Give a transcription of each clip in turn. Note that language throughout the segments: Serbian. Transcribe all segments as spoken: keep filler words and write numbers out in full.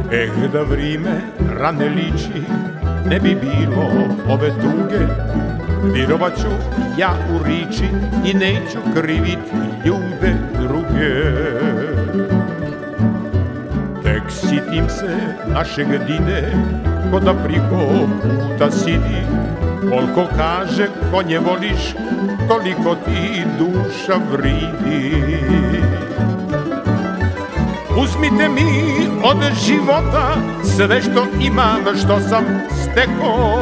Eh, da vrime rane liči, ne bi bilo ove tuge, virovat ću ja u riči i neću krivit ljude druge. Tek sitim se našeg dide, ko da priko puta sidi, koliko kaže konje voliš, toliko ti duša vridi. Uzmite mi od života sve što imam, što sam stekao,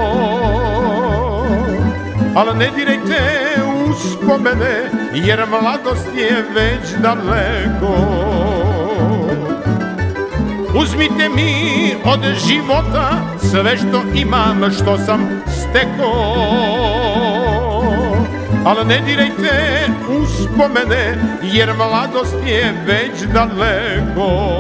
ali ne dirajte uspomene, jer mladost je već daleko. Uzmite mi od života sve što imam, što sam stekao, ali ne dirajte uspomene, jer mladost je već daleko.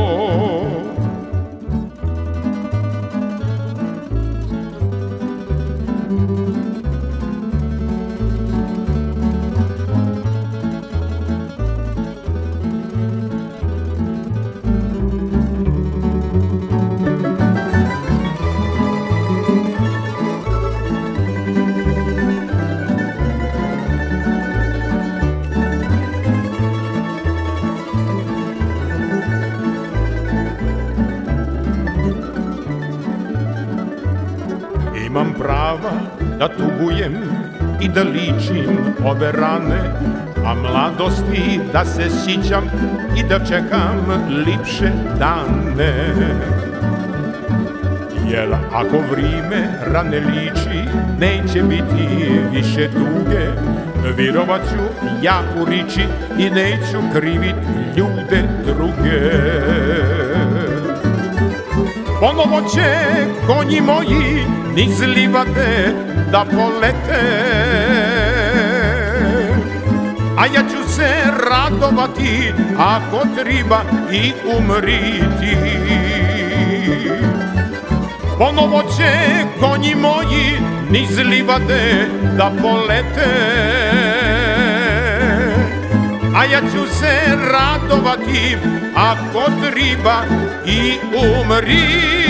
Imam prava da tugujem i da ličim ove rane, a mladosti da se sićam i da čekam lipše dane. Jer ako vrime rane liči, neće biti više tuge, virovat ću ja u riči i neću krivit ljude druge. Ponovo će konji moji niz livade da polete, a ja ću se radovati ako treba i umriti. Ponovo će konji moji niz livade da polete, a ja ću se radovati ako treba i umriti.